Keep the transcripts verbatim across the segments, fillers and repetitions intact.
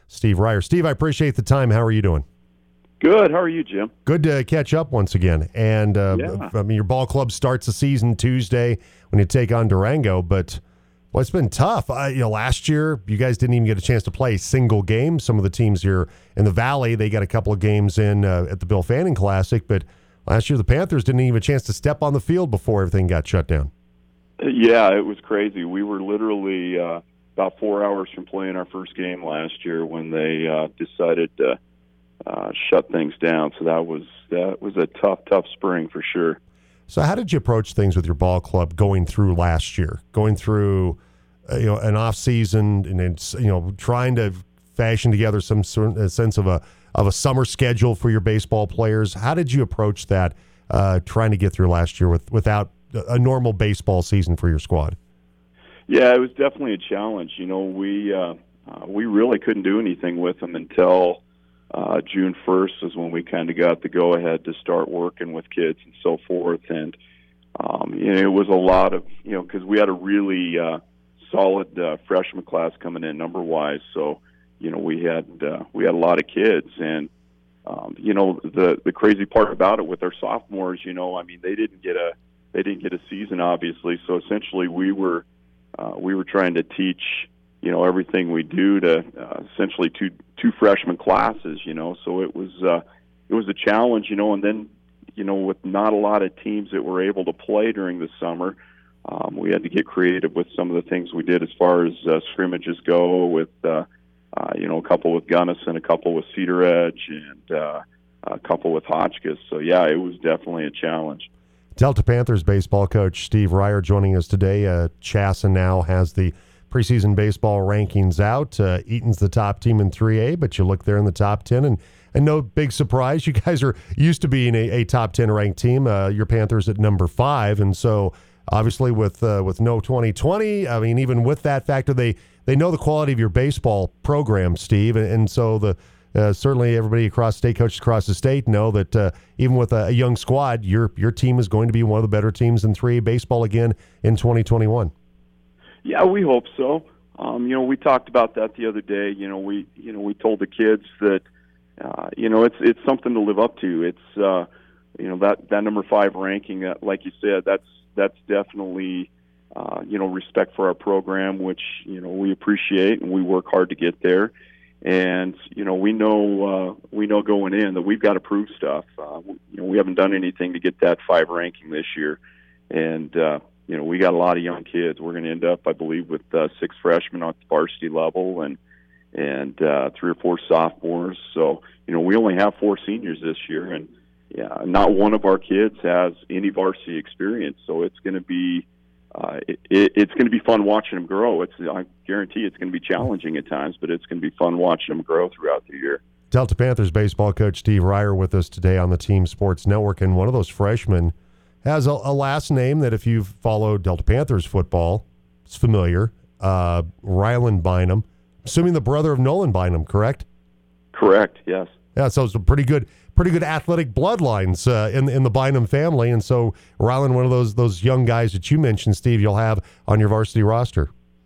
Steve Ryer. Steve, I appreciate the time. How are you doing? Good. How are you, Jim? Good to catch up once again. And uh, yeah. I mean, your ball club starts the season Tuesday when you take on Durango, but well, it's been tough. Uh, you know, last year you guys didn't even get a chance to play a single game. Some of the teams here in the Valley, they got a couple of games in uh, at the Bill Fanning Classic, but last year the Panthers didn't even have a chance to step on the field before everything got shut down. Yeah, it was crazy. We were literally uh, about four hours from playing our first game last year when they uh, decided to uh, shut things down. So that was that was a tough, tough spring for sure. So how did you approach things with your ball club going through last year, going through uh, you know an off season and it's, you know trying to fashion together some sort of sense of a of a summer schedule for your baseball players? How did you approach that, uh, trying to get through last year with without a normal baseball season for your squad? Yeah, it was definitely a challenge. You know, we uh, uh, we really couldn't do anything with them until uh, June first is when we kind of got the go-ahead to start working with kids and so forth. And, um, you know, it was a lot of, you know, because we had a really uh, solid uh, freshman class coming in number-wise. So, you know, we had uh, we had a lot of kids. And, um, you know, the, the crazy part about it with our sophomores, you know, I mean, they didn't get a they didn't get a season, obviously. So essentially we were uh, we were trying to teach, you know, everything we do to uh, essentially two two freshman classes, you know. So it was uh, it was a challenge, you know. And then, you know, with not a lot of teams that were able to play during the summer, um, we had to get creative with some of the things we did as far as uh, scrimmages go. With uh, uh, you know, a couple with Gunnison, a couple with Cedar Edge, and uh, a couple with Hotchkiss. So yeah, it was definitely a challenge. Delta Panthers baseball coach Steve Ryer joining us today. Uh, Chassa now has the preseason baseball rankings out. Uh, Eaton's the top team in three A, but you look there in the top ten, and, and no big surprise. You guys are used to being a, a top ten ranked team. Uh, your Panthers at number five, and so obviously with uh, with no twenty twenty, I mean, even with that factor, they, they know the quality of your baseball program, Steve, and, and so the Uh, certainly everybody across state, coaches across the state know that uh, even with a, a young squad, your your team is going to be one of the better teams in three A baseball again in twenty twenty-one. Yeah, we hope so. Um, you know, we talked about that the other day. You know, we you know we told the kids that uh, you know it's it's something to live up to. It's uh, you know that that number five ranking, uh, like you said, that's that's definitely uh, you know respect for our program, which you know we appreciate and we work hard to get there. And you know we know uh, we know going in that we've got to prove stuff. Uh, you know we haven't done anything to get that five ranking this year, and uh, you know we got a lot of young kids. We're going to end up, I believe, with uh, six freshmen at the varsity level and and uh, three or four sophomores. So you know we only have four seniors this year, and yeah, not one of our kids has any varsity experience. So it's going to be Uh, it, it, it's going to be fun watching them grow. It's, I guarantee it's going to be challenging at times, but it's going to be fun watching them grow throughout the year. Delta Panthers baseball coach Steve Ryer with us today on the Team Sports Network, and one of those freshmen has a, a last name that if you've followed Delta Panthers football, it's familiar, uh, Ryland Bynum, assuming the brother of Nolan Bynum, correct? Correct, yes. Yeah, so it's a pretty good pretty good athletic bloodlines uh, in in the Bynum family, and so Ryland, one of those those young guys that you mentioned, Steve, you'll have on your varsity roster.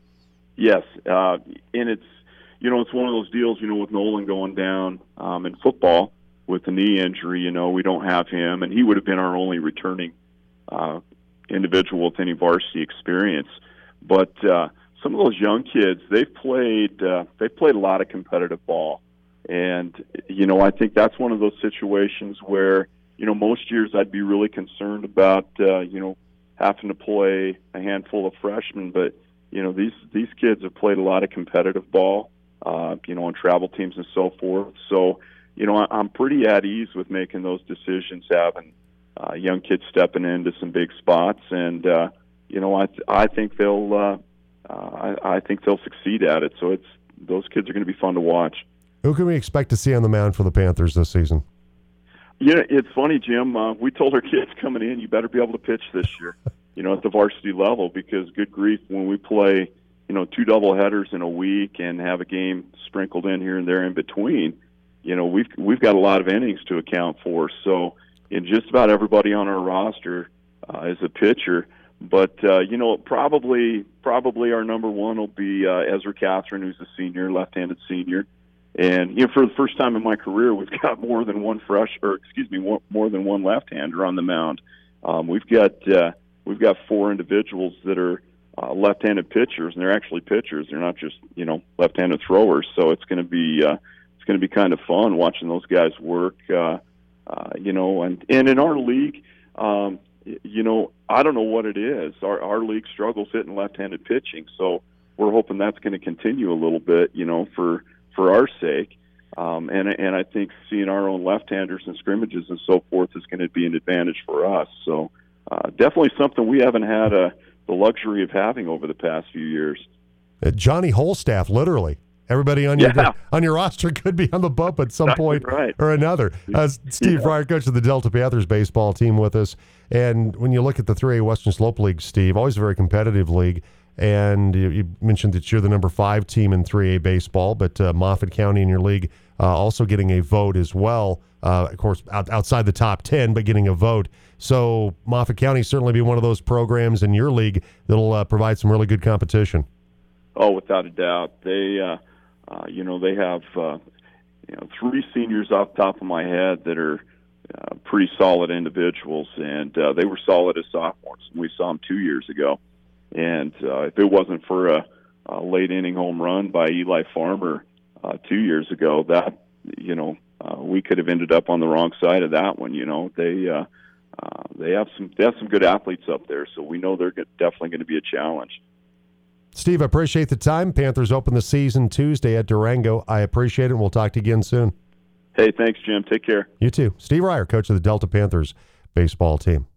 Yes, uh, and it's you know it's one of those deals. You know, with Nolan going down um, in football with the knee injury, you know we don't have him, and he would have been our only returning uh, individual with any varsity experience. But uh, some of those young kids, they've played uh, they've played a lot of competitive ball. And, you know, I think that's one of those situations where, you know, most years I'd be really concerned about, uh, you know, having to play a handful of freshmen. But, you know, these these kids have played a lot of competitive ball, uh, you know, on travel teams and so forth. So, you know, I, I'm pretty at ease with making those decisions, having uh, young kids stepping into some big spots. And, uh, you know, I th- I think they'll uh, uh, I, I think they'll succeed at it. So it's those kids are going to be fun to watch. Who can we expect to see on the mound for the Panthers this season? Yeah, it's funny, Jim. Uh, we told our kids coming in, you better be able to pitch this year, you know, at the varsity level, because good grief, when we play, you know, two double headers in a week and have a game sprinkled in here and there in between, you know, we've we've got a lot of innings to account for. So, in just about everybody on our roster uh, is a pitcher. But uh, you know, probably probably our number one will be uh, Ezra Catherine, who's a senior, left-handed senior. And you know, for the first time in my career, we've got more than one fresh, or excuse me, more, more than one left-hander on the mound. Um, we've got uh, we've got four individuals that are uh, left-handed pitchers, and they're actually pitchers. They're not just you know left-handed throwers. So it's going to be uh, it's going to be kind of fun watching those guys work. Uh, uh, you know, and and in our league. Um, You know, I don't know what it is. Our our league struggles hitting left-handed pitching, so we're hoping that's going to continue a little bit, you know, for for our sake. Um, and and I think seeing our own left-handers in scrimmages and so forth is going to be an advantage for us. So uh, definitely something we haven't had uh, the luxury of having over the past few years. Uh, Johnny Holstaff, literally. Everybody on your yeah. on your roster could be on the bump at some point right. or another. Uh, Steve yeah. Fryer, coach of the Delta Panthers baseball team, with us. And when you look at the three A Western Slope League, Steve, always a very competitive league. And you, you mentioned that you're the number five team in three A baseball, but uh, Moffat County in your league uh, also getting a vote as well. Uh, of course, out, outside the top ten, but getting a vote. So Moffat County certainly be one of those programs in your league that'll uh, provide some really good competition. Oh, without a doubt. They, uh, uh, you know, they have uh, you know three seniors off the top of my head that are uh, pretty solid individuals, and uh, they were solid as sophomores. We saw them two years ago, and uh, if it wasn't for a, a late inning home run by Eli Farmer uh, two years ago, that you know uh, we could have ended up on the wrong side of that one. You know, they uh, uh, they have some they have some good athletes up there, so we know they're definitely going to be a challenge. Steve, I appreciate the time. Panthers open the season Tuesday at Durango. I appreciate it, and we'll talk to you again soon. Hey, thanks, Jim. Take care. You too. Steve Fryer, coach of the Delta Panthers baseball team.